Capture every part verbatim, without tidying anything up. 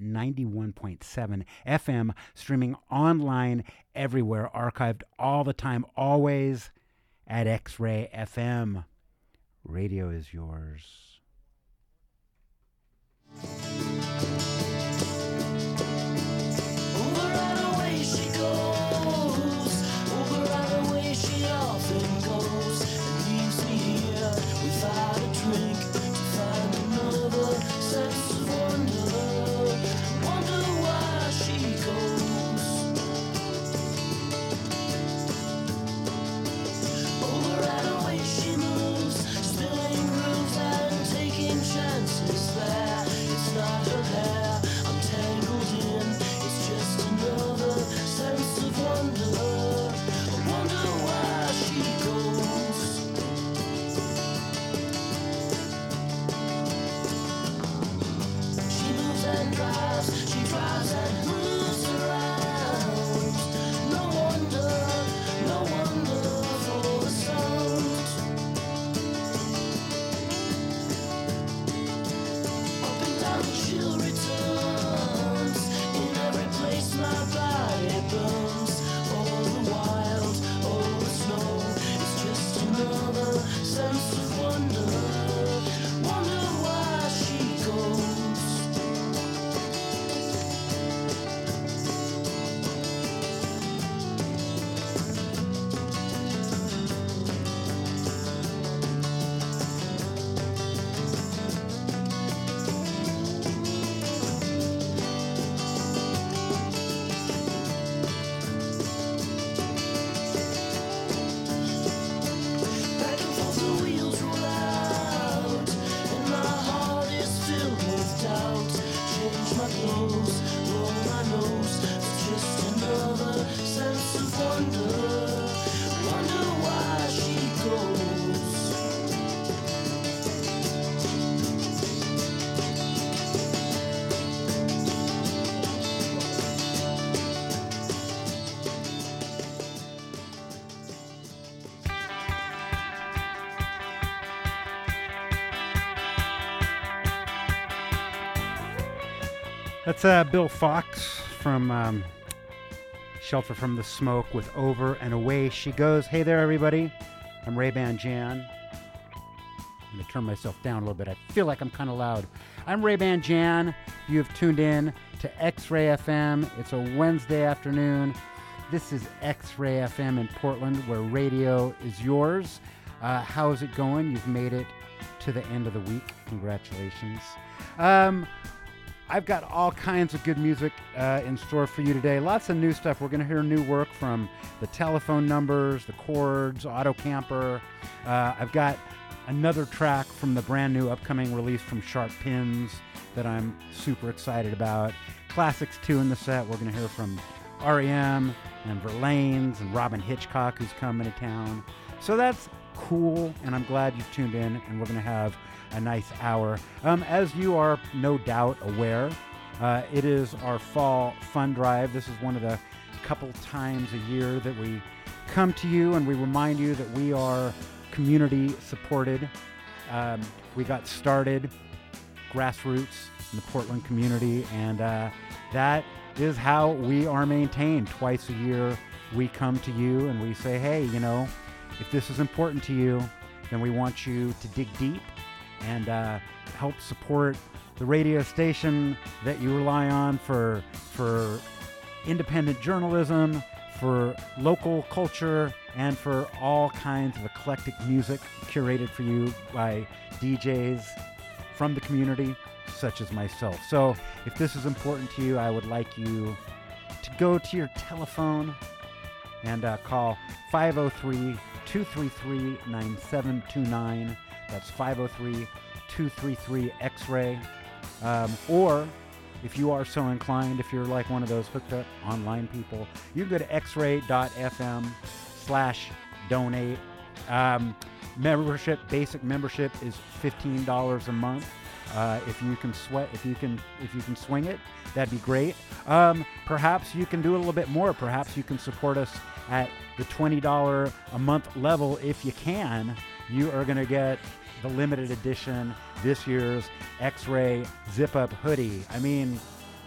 ninety-one point seven F M, streaming online everywhere, archived all the time, always at X-Ray F M. Radio is yours. Over and away she goes, over and away she often goes, and leaves me here without a drink to find another sense of wonder, wonder why she goes. Over and away she moves, spilling grooves and taking chances there. It's not her hair I'm tangled in, it's just another sense of wonder. I wonder why she goes. She moves and drives, she drives and moves around. No wonder, no wonder for the sound. Up and down the chill returns, in every place my body burns. All the wild, all the snow, it's just another sense of wonder. Wonder why she goes. Back and forth the wheels roll out, and my heart is filled with doubt. Change my clothes, blow my nose, it's just another sense of wonder. Wonder why she goes. That's uh, Bill Fox from um, Shelter from the Smoke with Over and Away She Goes. Hey there, everybody. I'm Ray-Ban Jan. I'm going to turn myself down a little bit. I feel like I'm kind of loud. I'm Ray-Ban Jan. You have tuned in to X-Ray F M. It's a Wednesday afternoon. This is X-Ray F M in Portland, where radio is yours. Uh, how is it going? You've made it to the end of the week. Congratulations. Um... I've got all kinds of good music uh, in store for you today. Lots of new stuff. We're going to hear new work from the Telephone Numbers, the Chords, Auto Camper. Uh, I've got another track from the brand new upcoming release from Sharp Pins that I'm super excited about. Classics too in the set. We're going to hear from R E M and Verlaines and Robin Hitchcock, who's coming to town. So that's cool, and I'm glad you've tuned in, and we're going to have a nice hour. Um, as you are no doubt aware, uh, it is our fall fund drive. This is one of the couple times a year that we come to you and we remind you that we are community supported. Um, we got started grassroots in the Portland community, and uh, that is how we are maintained. Twice a year we come to you and we say, hey, you know, if this is important to you, then we want you to dig deep and uh, help support the radio station that you rely on for for independent journalism, for local culture, and for all kinds of eclectic music curated for you by D Js from the community, such as myself. So if this is important to you, I would like you to go to your telephone and uh, call five oh three, two three three, nine seven two nine. That's five oh three, two three three, X-Ray. Um, or if you are so inclined, if you're like one of those hooked up online people, you can go to xray.fm slash donate. Um, membership, basic membership is fifteen dollars a month. Uh, if you can sweat, if you can, if you can swing it, that'd be great. Um, perhaps you can do a little bit more. Perhaps you can support us at the twenty dollars a month level. If you can, you are going to get the limited edition this year's X-Ray zip-up hoodie. I mean,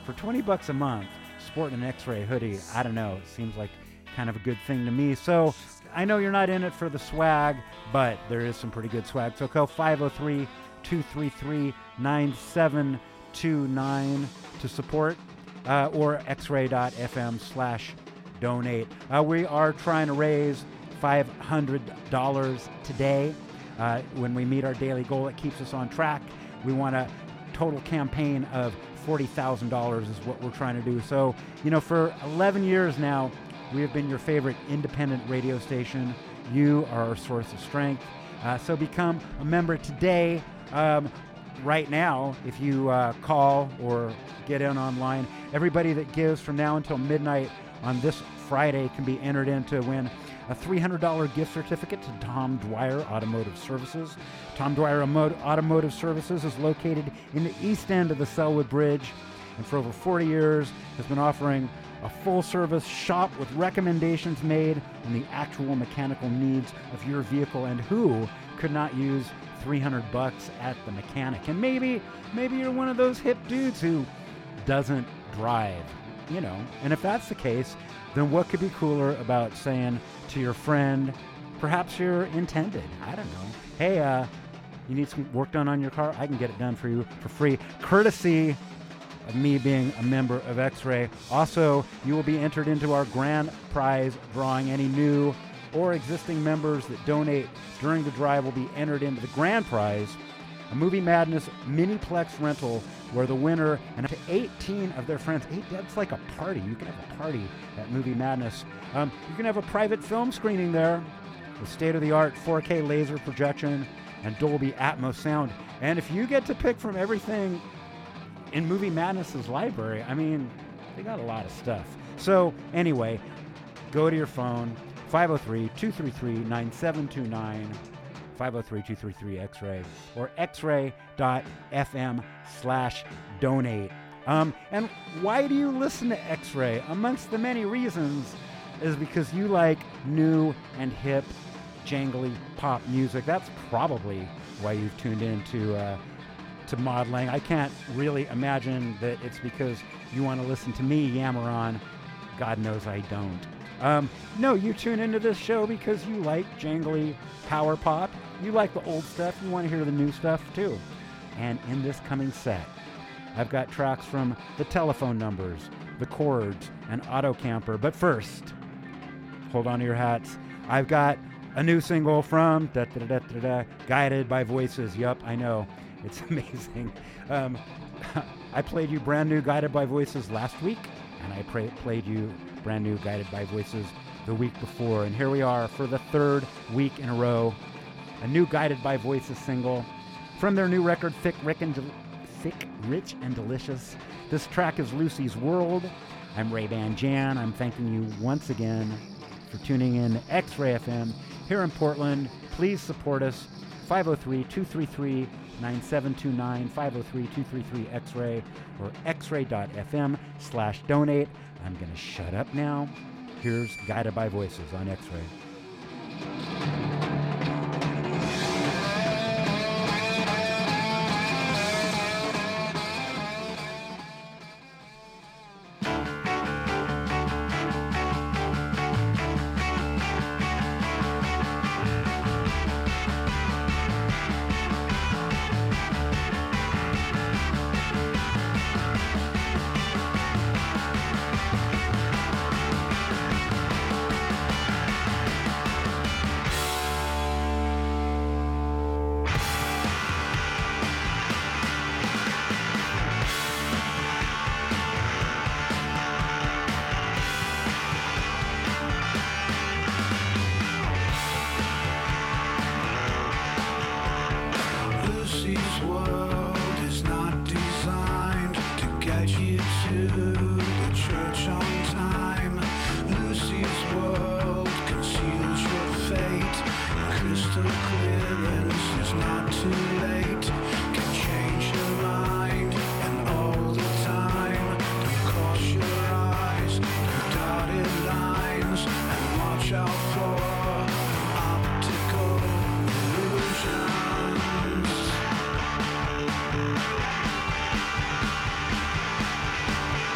for twenty bucks a month, sporting an X-Ray hoodie, I don't know, it seems like kind of a good thing to me. So I know you're not in it for the swag, but there is some pretty good swag. So call five oh three, two three three, nine seven two nine to support, uh, or xray.fm slash donate. Uh, we are trying to raise five hundred dollars today. Uh, when we meet our daily goal, it keeps us on track. We want a total campaign of forty thousand dollars is what we're trying to do. So, you know, for eleven years now, we have been your favorite independent radio station. You are our source of strength. Uh, so become a member today. Um, right now, if you uh, call or get in online, everybody that gives from now until midnight on this Friday can be entered in to win a three hundred dollars gift certificate to Tom Dwyer Automotive Services. Tom Dwyer Automotive Services is located in the east end of the Selwood Bridge, and for over forty years has been offering a full-service shop with recommendations made on the actual mechanical needs of your vehicle. And who could not use three hundred bucks at the mechanic? And maybe, maybe you're one of those hip dudes who doesn't drive, you know. And if that's the case, then what could be cooler about saying to your friend, perhaps you're intended, I don't know, hey, uh, you need some work done on your car? I can get it done for you for free, courtesy of me being a member of X-Ray. Also, you will be entered into our grand prize drawing. Any new or existing members that donate during the drive will be entered into the grand prize, a Movie Madness Miniplex rental, where the winner and up to eighteen of their friends, eight, that's like a party. You can have a party at Movie Madness. Um, you can have a private film screening there with state-of-the-art four K laser projection and Dolby Atmos sound. And if you get to pick from everything in Movie Madness's library, I mean, they got a lot of stuff. So anyway, go to your phone, five oh three, two three three, nine seven two nine, five oh three, two three three, X-Ray, or xray.fm slash donate. Um, and why do you listen to X-Ray? Amongst the many reasons is because you like new and hip, jangly pop music. That's probably why you've tuned in to uh, to modeling. I can't really imagine that it's because you want to listen to me yammer on. God knows I don't. Um, no, you tune into this show because you like jangly power pop. You like the old stuff. You want to hear the new stuff too. And in this coming set, I've got tracks from The Telephone Numbers, The Chords, and Auto Camper. But first, hold on to your hats. I've got a new single from da, da, da, da, da, Guided by Voices. Yup, I know. It's amazing. Um, I played you brand new Guided by Voices last week, and I pra- played you brand new Guided by Voices the week before. And here we are for the third week in a row. A new Guided by Voices single from their new record, Thick, Rick and Del- Thick, Rich, and Delicious. This track is Lucy's World. I'm Ray-Ban Jan. I'm thanking you once again for tuning in to X-Ray F M here in Portland. Please support us. five oh three, two three three, nine seven two nine, five oh three, two three three, X-Ray, or xray.fm slash donate. I'm going to shut up now. Here's Guided by Voices on X-Ray. Illusions.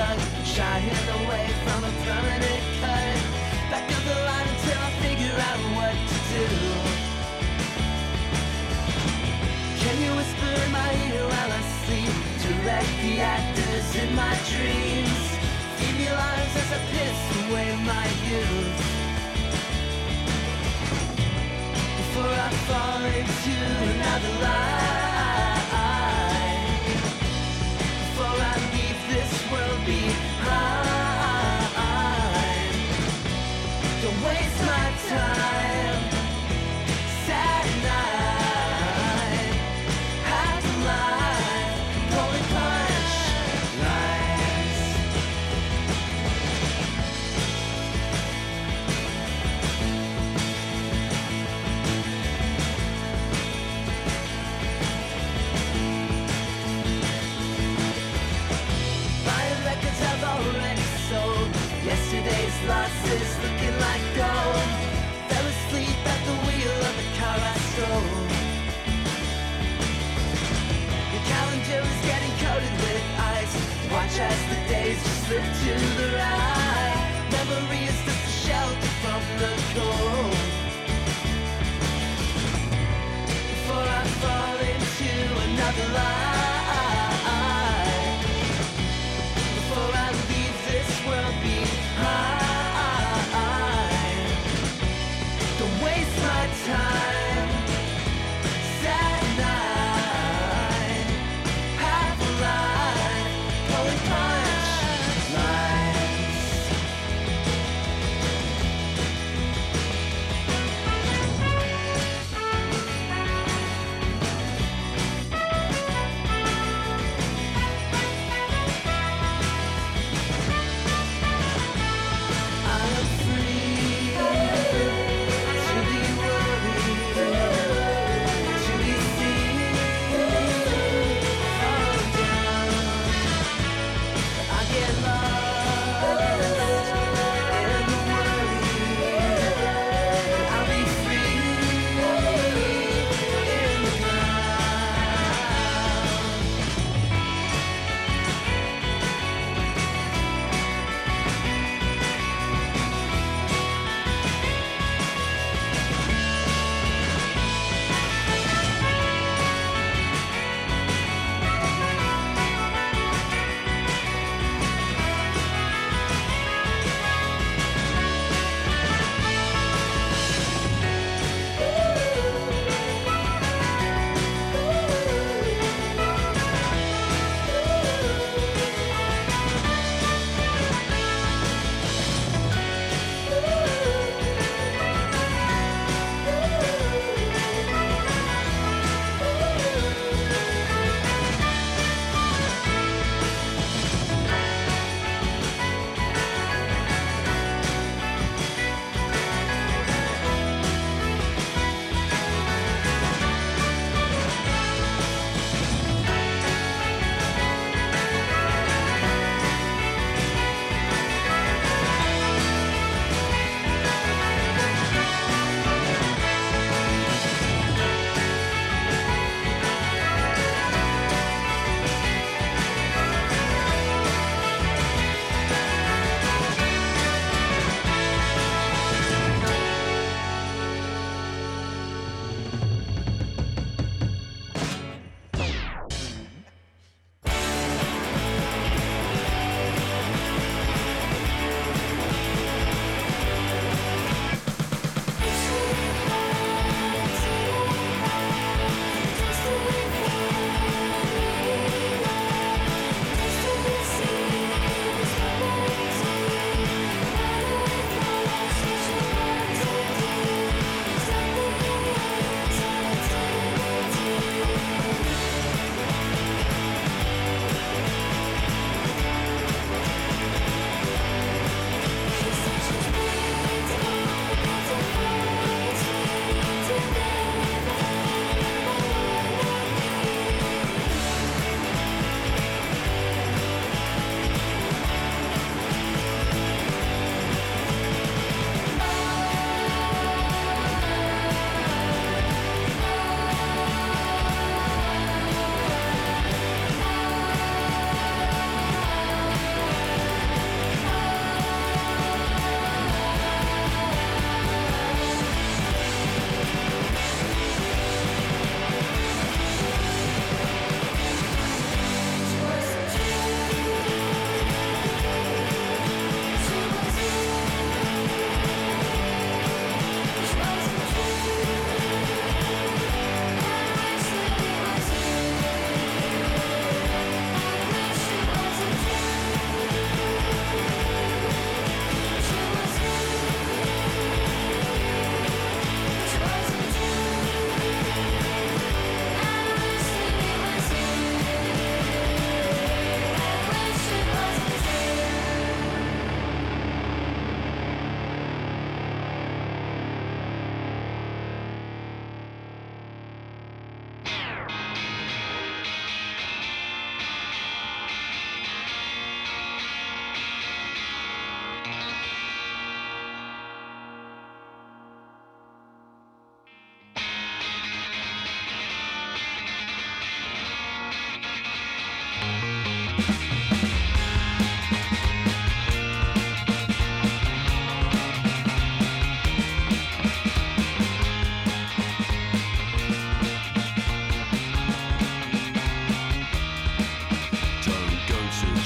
rug, shying away from a permanent cut. Back up the line until I figure out what to do. Can you whisper in my ear while I sleep? Direct the actors in my dreams. Feed me lines as I piss away my youth. Before I fall into another lie, before I leave this world behind, don't waste my time. Sad night, half alive, pulling punch lines. Buying records I've already sold. Yesterday's losses looking like gold. Fell asleep at the wheel of the car I stole. Your calendar is getting coated with ice. Watch as the days just slip to the right. Memory is just a shelter from the cold. Before I fall into another lie, before I leave this world behind, don't waste my time. Sad night, half alive, pulling punch lines. I'm free to be worried, to be seen, fall down.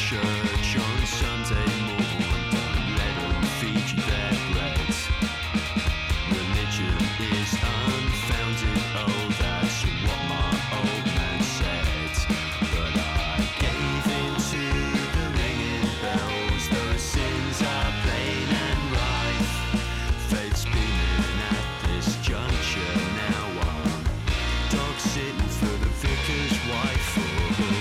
church on Sunday morning. Don't let them feed you their bread. Religion is unfounded, oh that's what my old man said. But I gave in to the ringing bells, those sins are plain and rife. Fate spinning at this juncture, now I'm dog sitting for the vicar's wife. Oh.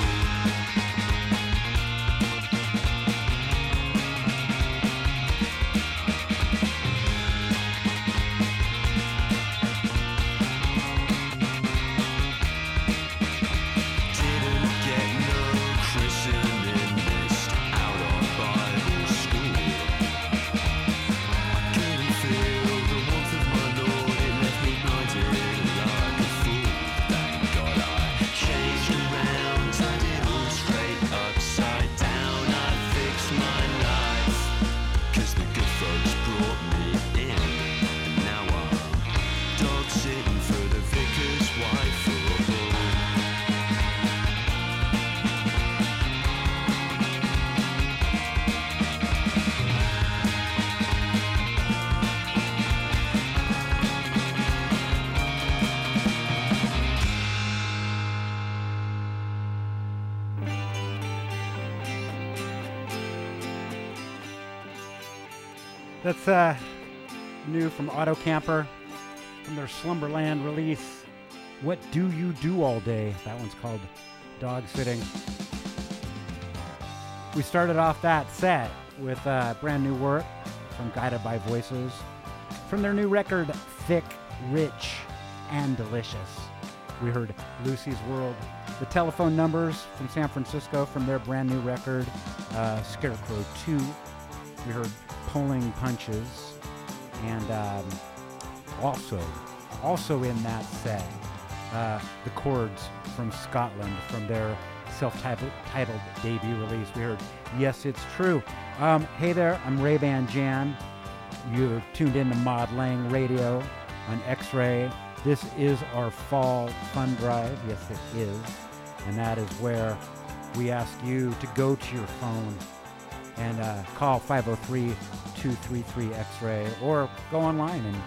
That's uh, new from Auto Camper from their Slumberland release. What Do You Do All Day? That one's called Dog Sitting. We started off that set with uh, brand new work from Guided by Voices from their new record, Thick, Rich, and Delicious. We heard Lucy's World. The telephone numbers from San Francisco from their brand new record, uh, Scarecrow two. We heard Pulling Punches, and um, also, also in that set, uh, the Chords from Scotland from their self-titled titled debut release. We heard Yes, It's True. Um, hey there, I'm Ray-Ban Jan. You're tuned in to Maud Lang Radio on X-Ray. This is our fall fun drive. Yes, it is. And that is where we ask you to go to your phone and uh, call five oh three, two three three, X-Ray, or go online and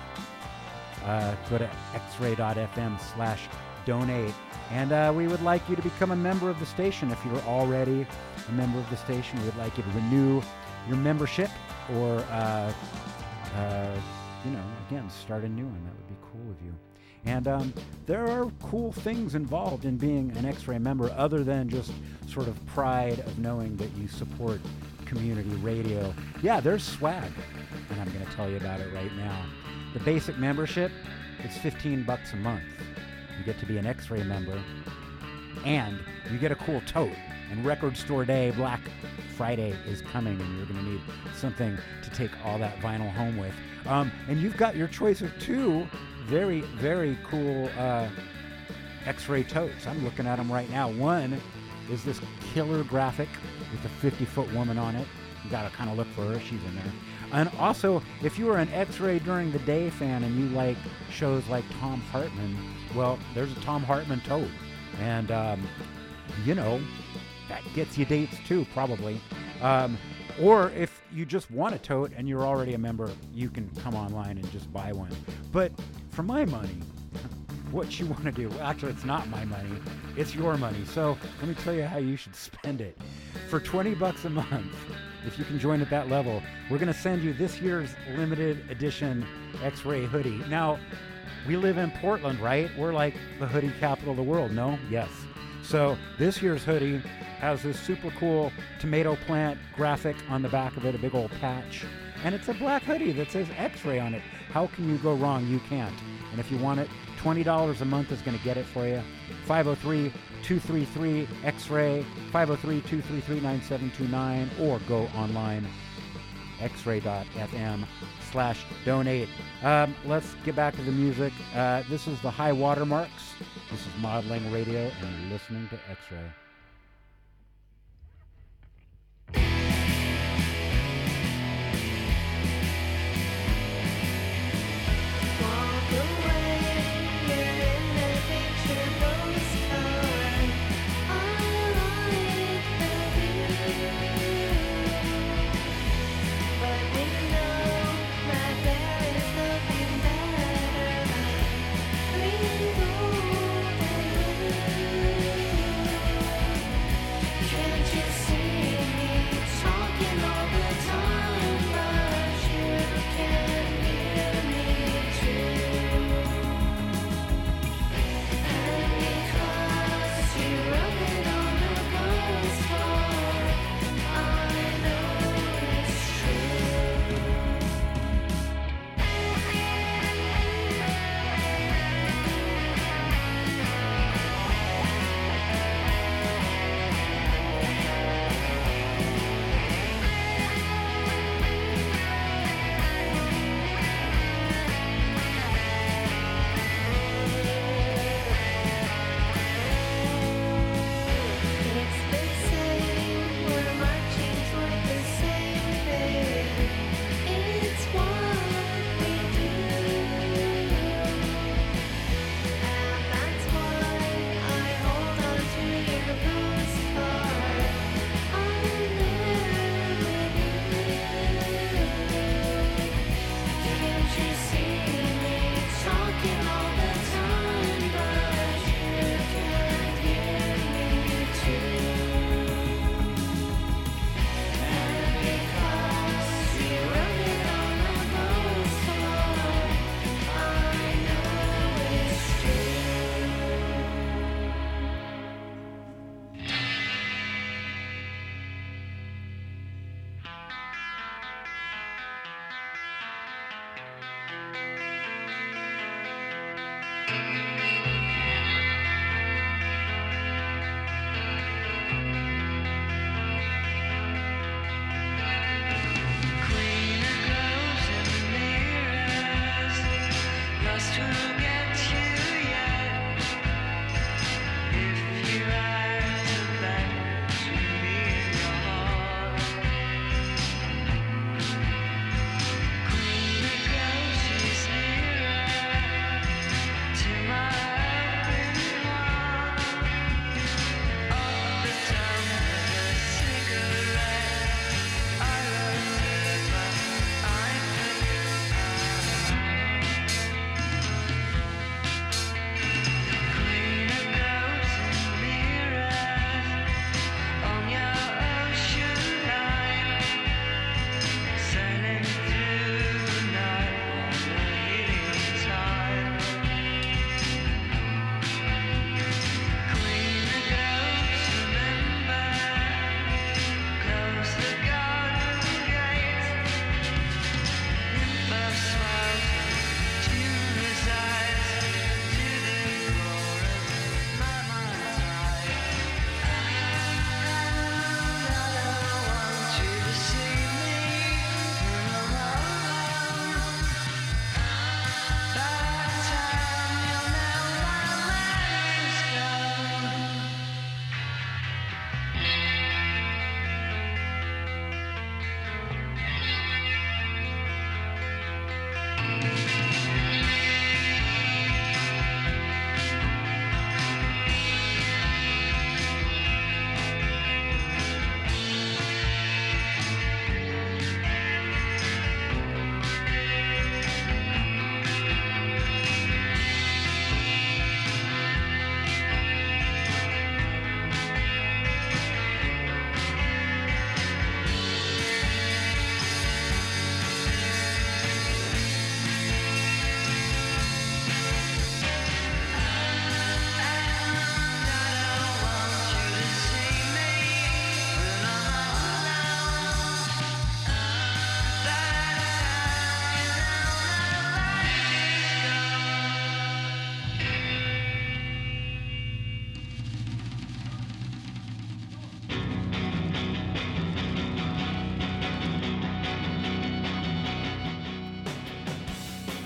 uh, go to xray.fm slash donate. And uh, we would like you to become a member of the station. If you're already a member of the station, we would like you to renew your membership or, uh, uh, you know, again, start a new one. That would be cool of you. And um, there are cool things involved in being an X-Ray member other than just sort of pride of knowing that you support community radio. Yeah, there's swag, and I'm going to tell you about it right now. The basic membership is fifteen bucks a month. You get to be an X-Ray member, and you get a cool tote. And Record Store Day, Black Friday is coming, and you're going to need something to take all that vinyl home with. Um, and you've got your choice of two very, very cool uh, X-Ray totes. I'm looking at them right now. One is this killer graphic with a fifty-foot woman on it. You got to kind of look for her. She's in there. And also, if you are an X-Ray During the Day fan and you like shows like Tom Hartman, well, there's a Tom Hartman tote. And, um, you know, that gets you dates too, probably. Um, or if you just want a tote and you're already a member, you can come online and just buy one. But for my money, what you want to do, well, actually, it's not my money, it's your money. So let me tell you how you should spend it. For twenty bucks a month, if you can join at that level, we're going to send you this year's limited edition X-Ray hoodie. Now, we live in Portland, right? We're like the hoodie capital of the world, no? Yes. So this year's hoodie has this super cool tomato plant graphic on the back of it, a big old patch. And it's a black hoodie that says X-Ray on it. How can you go wrong? You can't. And if you want it, twenty dollars a month is going to get it for you. five oh three, two three three, X-Ray, five oh three, two three three, nine seven two nine, or go online, xray.fm slash donate. Um, let's get back to the music. Uh, this is the High Watermarks. This is Maud Lang Radio, and you're listening to X-Ray. Picture postcard. I like the view.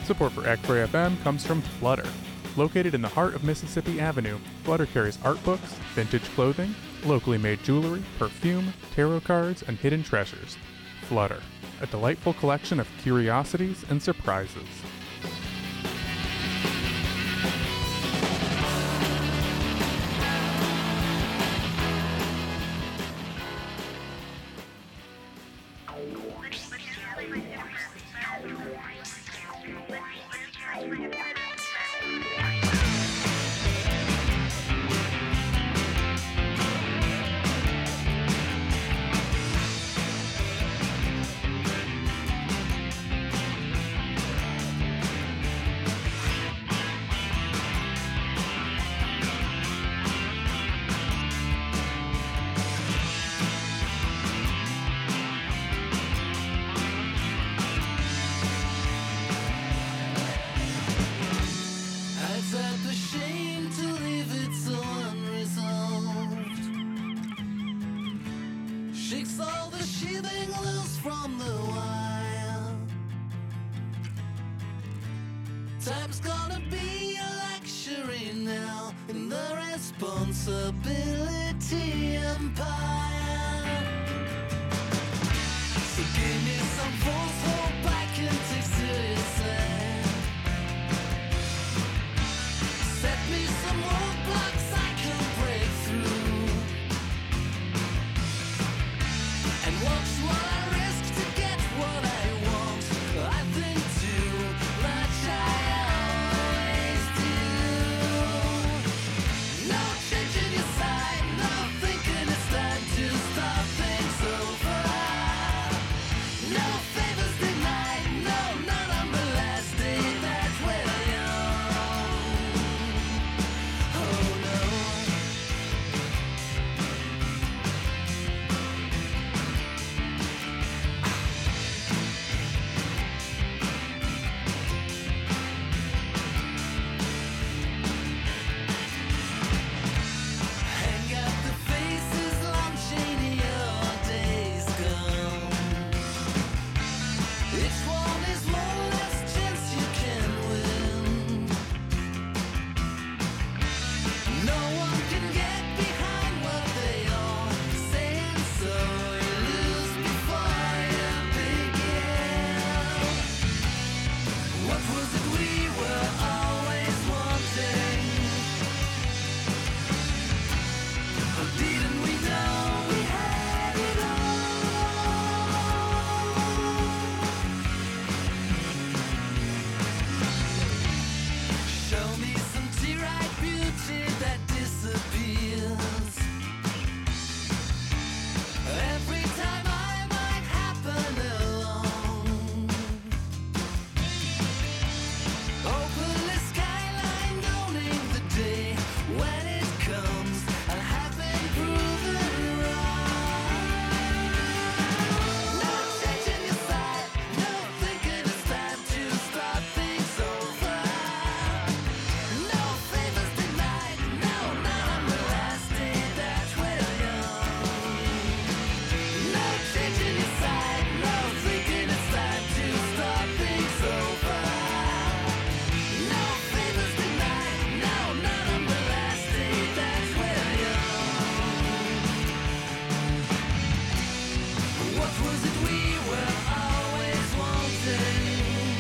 Support for X-Ray F M comes from Flutter. Located in the heart of Mississippi Avenue, Flutter carries art books, vintage clothing, locally made jewelry, perfume, tarot cards, and hidden treasures. Flutter, a delightful collection of curiosities and surprises. Time's gonna be a luxury now in the responsibility empire. So give me some false hope I can take seriously. Set me some roadblocks I can break through. And watch what I risk to get what I want. I think too much I always do. No changing your side, no thinking it's time to start things over. No favors denied, no, not on the last day, that's when I am. Oh no. Hang out the faces, long shady your days gone. Each one is one less chance you can win. No one can get behind what they are saying, so you lose before you begin. What was it we were always wanting? Or didn't we know we had it all? Show me some tear-eyed beauty that disappears. Every time I might happen along. Open the skyline, owning the day when it comes. I have been proven wrong. No changing your side, no thinking it's time to start things over. No favors denied, no, not on the last day, that's when I am. No changing your side, no thinking it's time to start things over. No favors denied, no, not on the last day, that's when I am. What was it we were always wanting?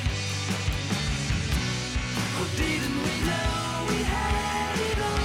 Or didn't we know we had it all?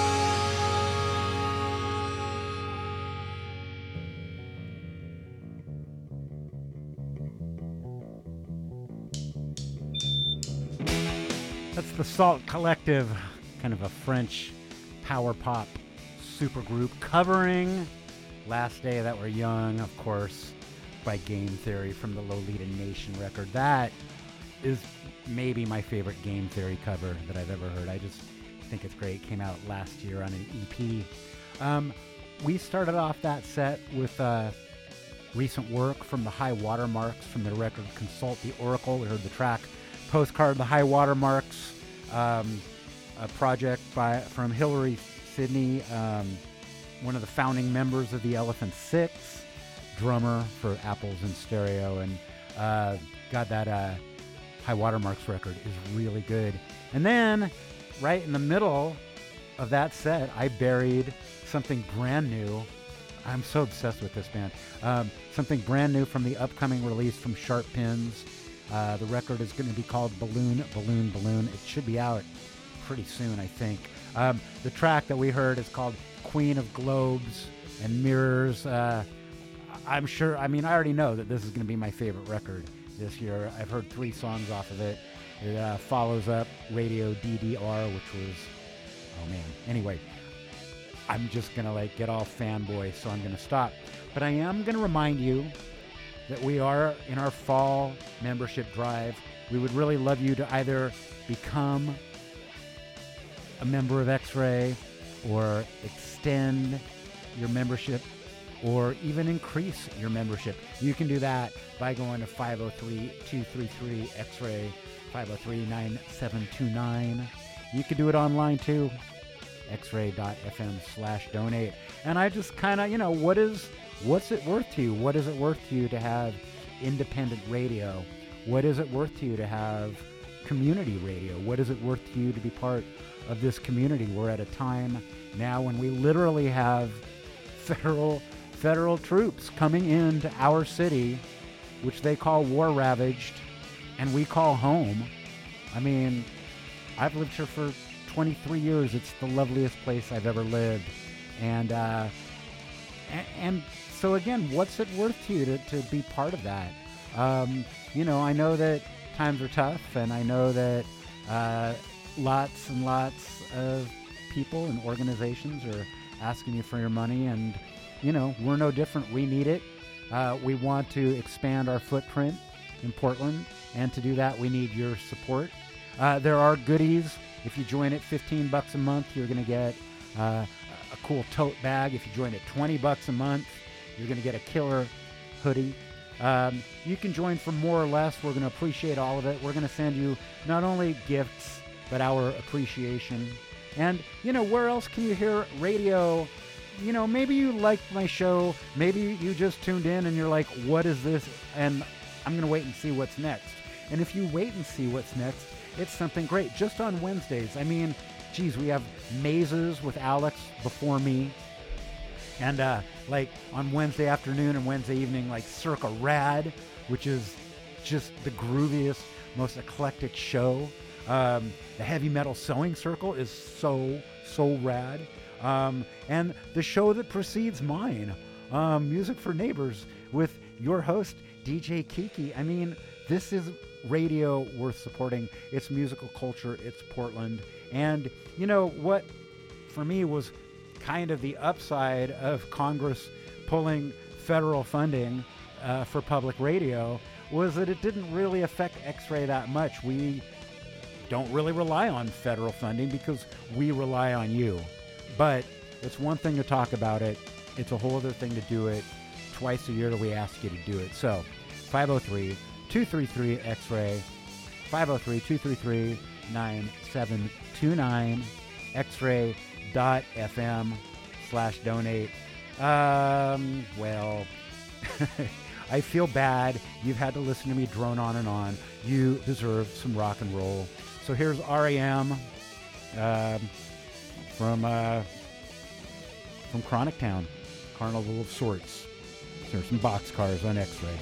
That's the Salt Collective, kind of a French power pop supergroup covering Last Day That We're Young, of course, by Game Theory from the Lolita Nation record. That is maybe my favorite Game Theory cover that I've ever heard. I just think it's great. Came out last year on an E P. Um, we started off that set with uh, recent work from the High Watermarks from their record Consult the Oracle. We heard the track Postcard, the High Watermarks, um, a project by from Hillary Sidney, um, one of the founding members of the Elephant Six, drummer for Apples in Stereo, and uh, got that uh, High Watermarks record is really good. And then, right in the middle of that set, I buried something brand new. I'm so obsessed with this band. Um, something brand new from the upcoming release from Sharp Pins. Uh, the record is going to be called Balloon, Balloon, Balloon. It should be out pretty soon, I think. Um, the track that we heard is called Queen of Globes and Mirrors. Uh, I'm sure, I mean, I already know that this is going to be my favorite record this year. I've heard three songs off of it. It uh, follows up Radio D D R, which was, oh man. Anyway, I'm just going to like get all fanboy, so I'm going to stop. But I am going to remind you that we are in our fall membership drive. We would really love you to either become a member of X-Ray or extend your membership or even increase your membership. You can do that by going to five oh three, two three three, X-Ray, five oh three, nine seven two nine. You can do it online too, xray.fm slash donate. And I just kind of, you know, what is, what's it worth to you? What is it worth to you to have independent radio? What is it worth to you to have community radio? What is it worth to you to be part of this community? We're at a time now when we literally have federal federal troops coming into our city, which they call war ravaged, and we call home. I mean, I've lived here for twenty-three years. It's the loveliest place I've ever lived. And uh, and, and so again, what's it worth to you to, to be part of that? Um, you know, I know that times are tough, and I know that uh, lots and lots of people and organizations are asking you for your money, and you know, we're no different. We need it. Uh, we want to expand our footprint in Portland, and to do that, we need your support. Uh, there are goodies. If you join at fifteen bucks a month, you're going to get uh, a cool tote bag. If you join at twenty bucks a month, you're going to get a killer hoodie. Um, you can join for more or less. We're going to appreciate all of it. We're going to send you not only gifts, but our appreciation. And, you know, where else can you hear radio? You know, maybe you liked my show. Maybe you just tuned in and you're like, what is this? And I'm going to wait and see what's next. And if you wait and see what's next, it's something great. Just on Wednesdays. I mean, geez, we have Mazes with Alex before me. And uh, like on Wednesday afternoon and Wednesday evening, like Circa Rad, which is just the grooviest, most eclectic show. Um, the Heavy Metal Sewing Circle is so, so rad. Um, and the show that precedes mine, um, Music for Neighbors, with your host, D J Kiki. I mean, this is radio worth supporting. It's musical culture. It's Portland. And you know what, for me, was kind of the upside of Congress pulling federal funding uh, for public radio was that it didn't really affect X-Ray that much. We don't really rely on federal funding because we rely on you. But it's one thing to talk about it. It's a whole other thing to do it twice a year that we ask you to do it. So five oh three, two three three, X-Ray, five oh three, two three three, nine seven two nine, X-Ray dot F M slash donate. Um, well, I feel bad. You've had to listen to me drone on and on. You deserve some rock and roll. So here's R E M um, from uh, from Chronic Town, Carnival of Sorts. There's some boxcars on X-Ray.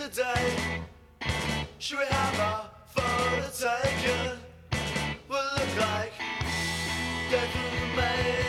today. Should we have our photo taken? Will it look like death in the maid?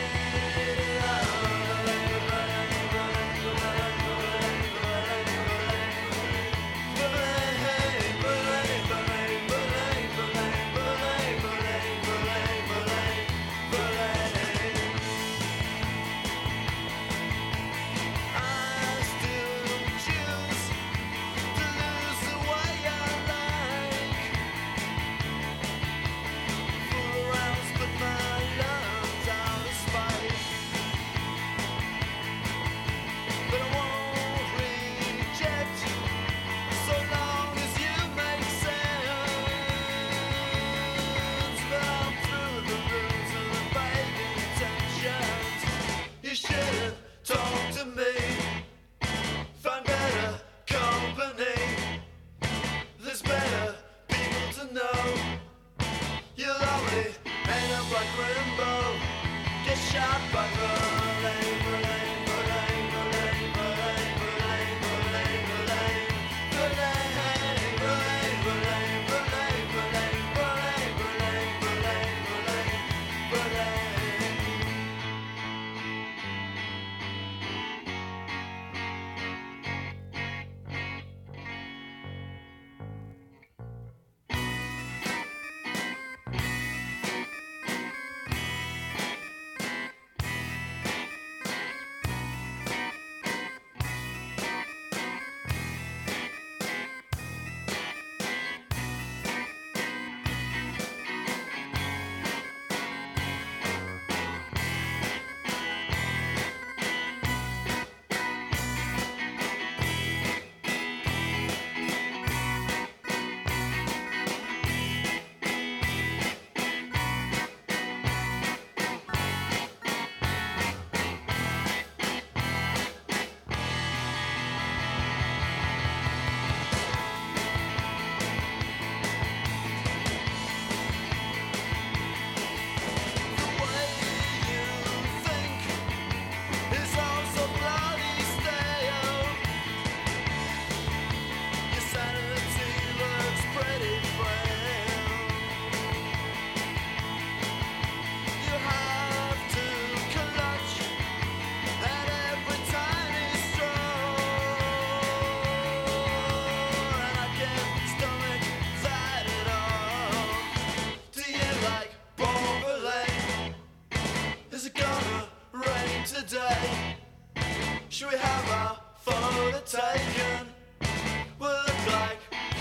Should we have our photo taken? Will it look like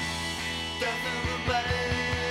death in the maid?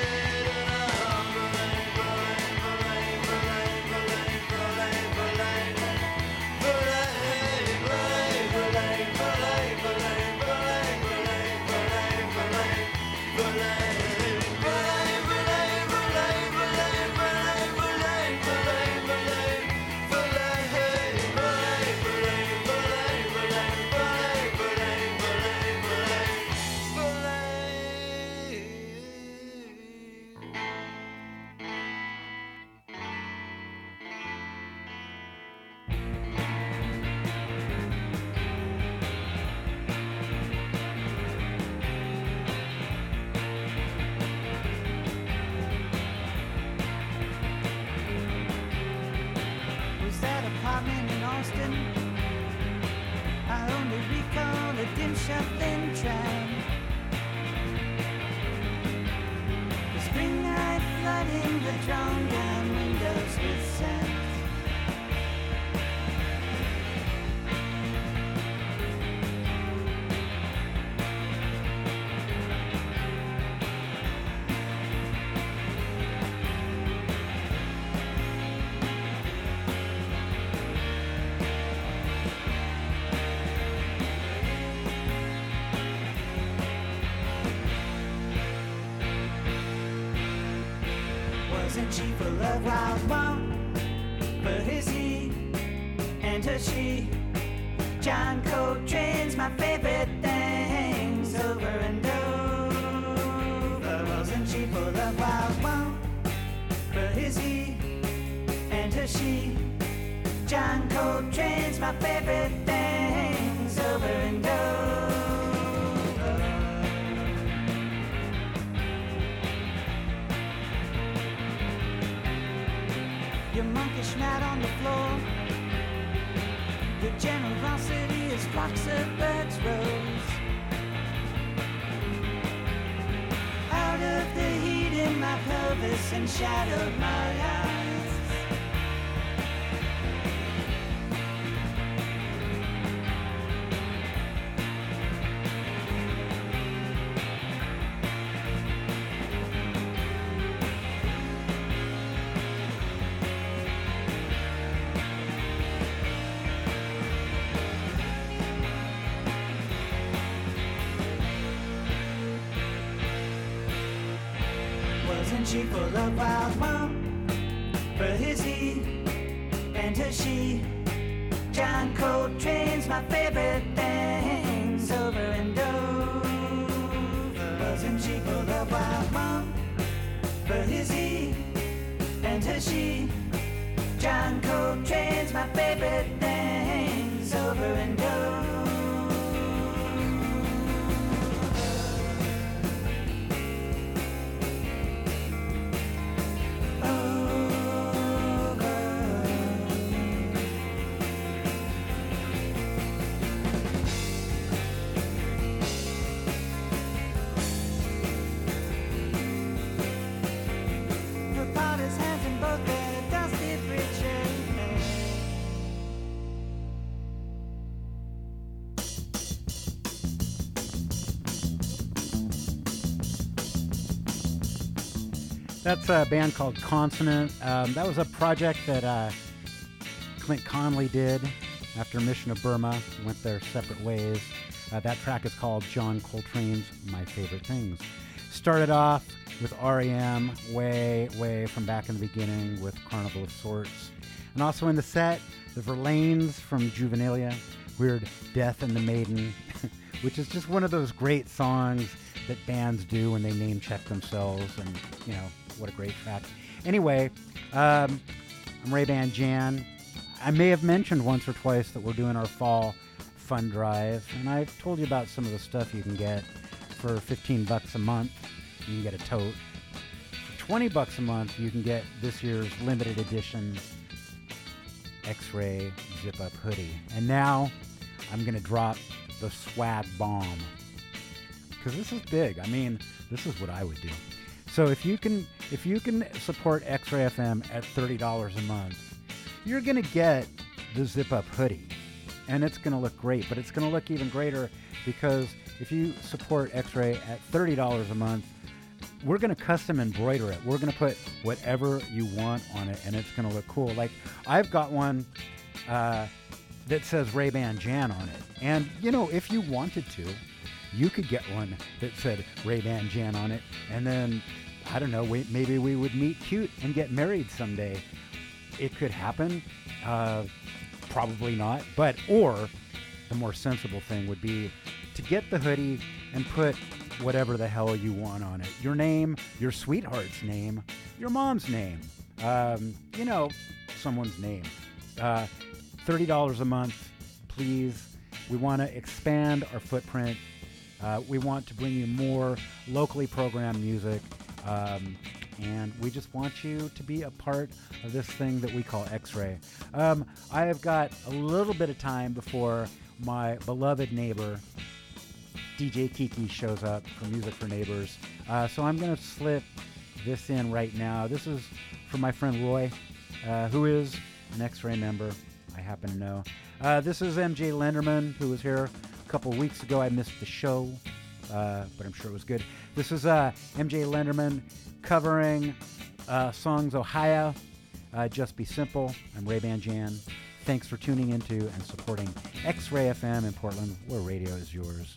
Apartment in Austin, I only recall a dim shuffling tram. The spring night flooding the drawn down windows with sand. Wasn't she full of wild want? But is he and her she? John Coltrane's my favorite things over and over. Wasn't she full of wild want? But is he and her she? John Coltrane's my favorite things over and over. sluggish mat on the floor. Your generosity is flocks of birds rose. Out of the heat in my pelvis and shadowed my eyes. Wasn't she full of wild one for his he and her she? John Coltrane's my favorite things over and over. Wasn't she full of wild one for his he and her she? John Coltrane's my favorite things over and over. That's a band called Consonant. Um, that was a project that uh, Clint Conley did after Mission of Burma, went their separate ways. Uh, that track is called John Coltrane's My Favorite Things. Started off with R E M way, way from back in the beginning with Carnival of Sorts. And also in the set, the Verlaines from Juvenilia, Weird Death and the Maiden, which is just one of those great songs that bands do when they name check themselves, and, you know, what a great track. Anyway, um, I'm Ray-Ban Jan. I may have mentioned once or twice that we're doing our fall fund drive, and I've told you about some of the stuff you can get for fifteen bucks a month. You can get a tote. For twenty bucks a month, you can get this year's limited edition X-Ray zip-up hoodie. And now I'm going to drop the swag bomb, because this is big. I mean, this is what I would do. So if you can if you can support X-Ray F M at thirty dollars a month, you're going to get the zip-up hoodie. And it's going to look great, but it's going to look even greater because if you support X-Ray at thirty dollars a month, we're going to custom embroider it. We're going to put whatever you want on it, and it's going to look cool. Like, I've got one uh, that says Ray-Ban Jan on it. And, you know, if you wanted to, you could get one that said Ray-Ban Jan on it, and then, I don't know, we, maybe we would meet cute and get married someday. It could happen. Uh, probably not. But, or, the more sensible thing would be to get the hoodie and put whatever the hell you want on it. Your name, your sweetheart's name, your mom's name, um, you know, someone's name. Uh, thirty dollars a month, please. We want to expand our footprint. Uh, we want to bring you more locally programmed music, um, and we just want you to be a part of this thing that we call X-Ray. Um, I have got a little bit of time before my beloved neighbor, D J Kiki, shows up for Music for Neighbors. Uh, so I'm going to slip this in right now. This is from my friend Roy, uh, who is an X-Ray member, I happen to know. Uh, this is M J Lenderman, who was here a couple weeks ago. I missed the show, uh, but I'm sure it was good. This is uh, M J Lenderman covering uh, songs Ohio, uh, Just Be Simple. I'm Ray-Ban Jan. Thanks for tuning into and supporting X-Ray F M in Portland, where radio is yours.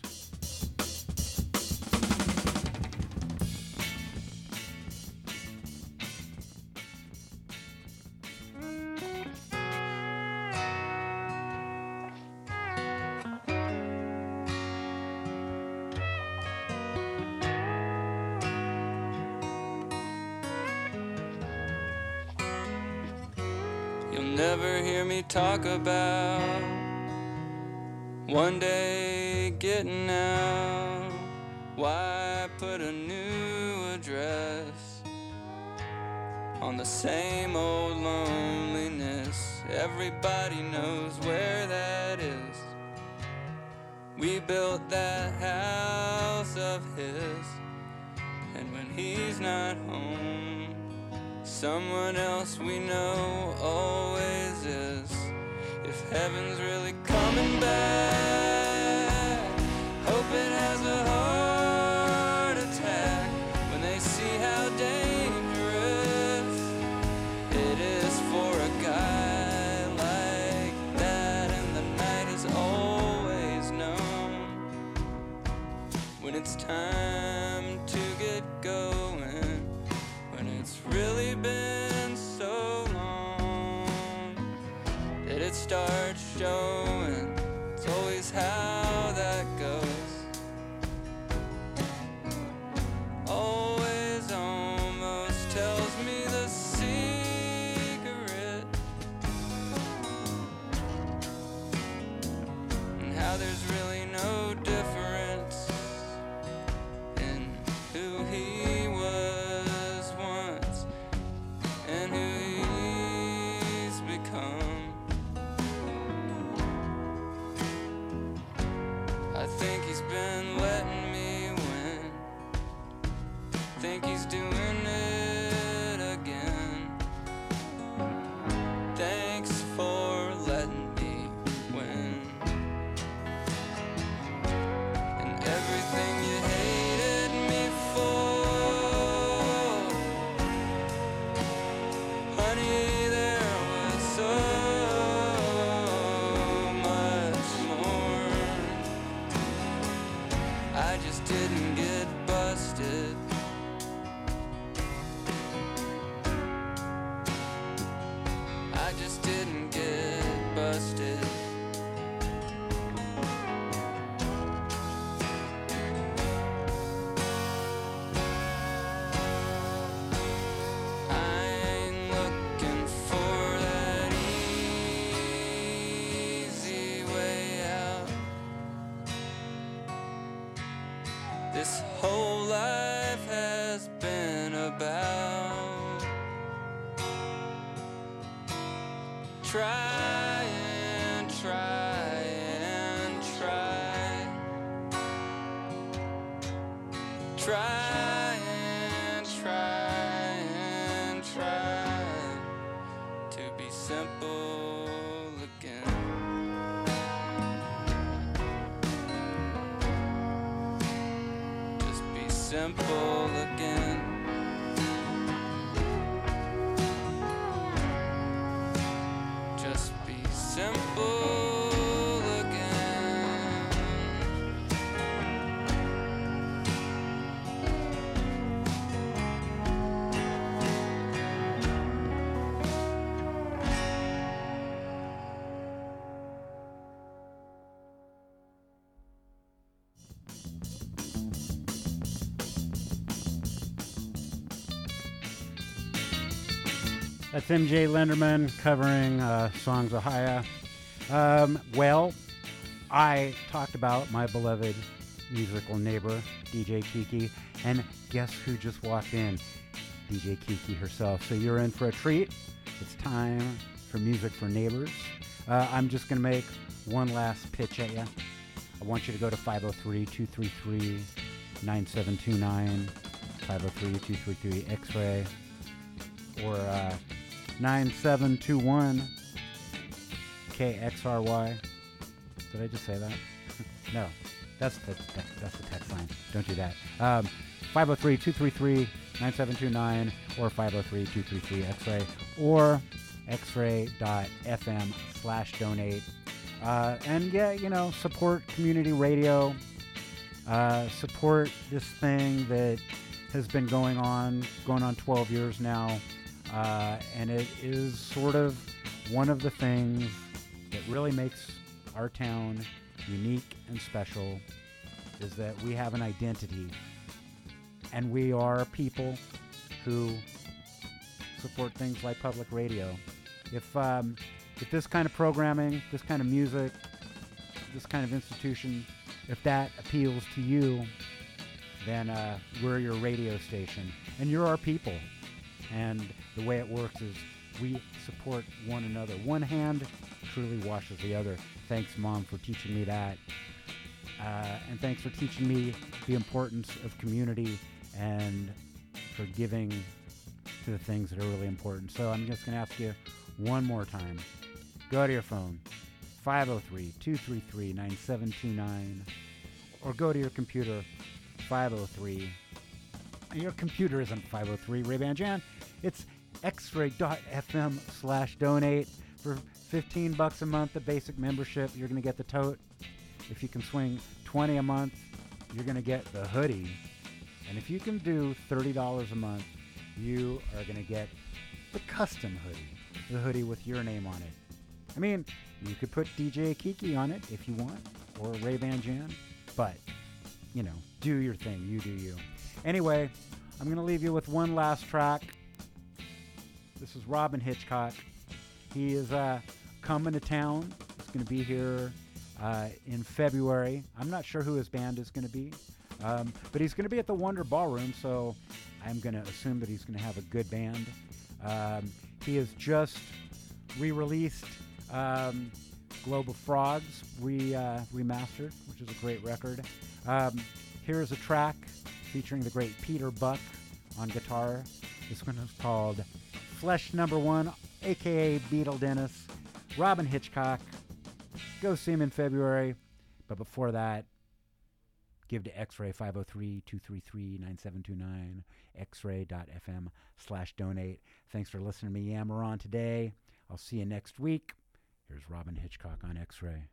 Never hear me talk about one day getting out. Why put a new address on the same old loneliness? everybody knows where that is. We built that house of his, and when he's not home, someone else we know always is. If heaven's really coming back, hope it has a heart attack when they see how dangerous it is for a guy like that. And the night is always known when it's time to get going, when it's really been so long that it starts showing. It's always how that goes. Always almost tells me the secret, and how there's really no difference in who he was once and who he's become. I think he's been letting me win. Think he's doing it again. Thanks for letting me win. And everything you hated me for, honey, there was so much more. I just didn't get busted. I just didn't get busted. I ain't looking for that easy way out. This whole life has been about try and try and try, try and try and try to be simple again. Just be simple again. Just be simple again. That's M J Lenderman covering uh, songs of Haya. Um, well, I talked about my beloved musical neighbor, D J Kiki, and guess who just walked in? D J Kiki herself. So you're in for a treat. It's time for Music for Neighbors. Uh, I'm just going to make one last pitch at you. I want you to go to five oh three, two three three, nine seven two nine, five oh three, two three three, X-Ray, or uh, nine seven two one, K X R Y. Did I just say that? No, that's the, that, that's the text line. Don't do that. Um, five oh three, two three three, nine seven two nine, or five oh three, two three three, X-Ray, or x-ray.fm slash donate. Uh, and yeah, you know, support community radio. Uh, support this thing that has been going on, going on twelve years now. Uh, and it is sort of one of the things that really makes our town unique and special, is that we have an identity. And we are people who support things like public radio. If um, if this kind of programming, this kind of music, this kind of institution, if that appeals to you, then uh, we're your radio station. And you're our people. And the way it works is we support one another. One hand truly washes the other. Thanks, Mom, for teaching me that. Uh, and thanks for teaching me the importance of community and for giving to the things that are really important. So I'm just going to ask you one more time. Go to your phone, five oh three, two three three, nine seven two nine, or go to your computer, five oh three. And your computer isn't five oh three, Ray-Ban Jan. It's xray.fm slash donate. For fifteen bucks a month, the basic membership, you're going to get the tote. If you can swing twenty a month, you're going to get the hoodie. And if you can do thirty dollars a month, you are going to get the custom hoodie, the hoodie with your name on it. I mean, you could put D J Kiki on it if you want, or Ray-Ban Jan, but, you know, do your thing. You do you. Anyway, I'm going to leave you with one last track. This is Robin Hitchcock. He is uh, coming to town. He's going to be here uh, in February. I'm not sure who his band is going to be, um, but he's going to be at the Wonder Ballroom, so I'm going to assume that he's going to have a good band. Um, he has just re-released um, Globe of Frogs re, uh, remastered, which is a great record. Um, here's a track featuring the great Peter Buck on guitar. This one is called Flesh Number One, a k a. Beetle Dennis. Robin Hitchcock. Go see him in February. But before that, give to X-Ray five oh three, two three three, nine seven two nine, xray.fm slash donate. Thanks for listening to me yammer on today. I'll see you next week. Here's Robin Hitchcock on X-Ray.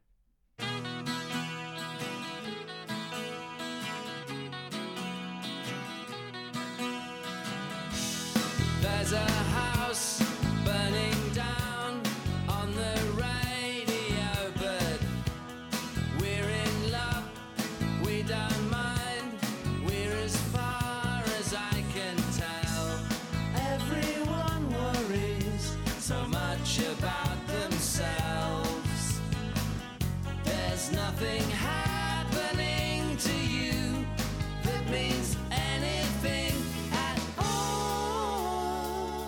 There's a house burning down on the radio, but we're in love, we don't mind, we're as far as I can tell. Everyone worries so much about themselves. There's nothing happening to you that means anything at all.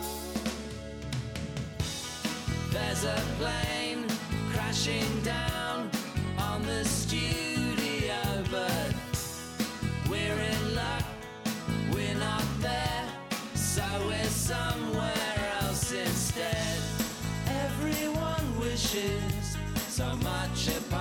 There's a plane crashing down on the studio, but we're in luck, we're not there, so we're somewhere else instead. Everyone wishes so much about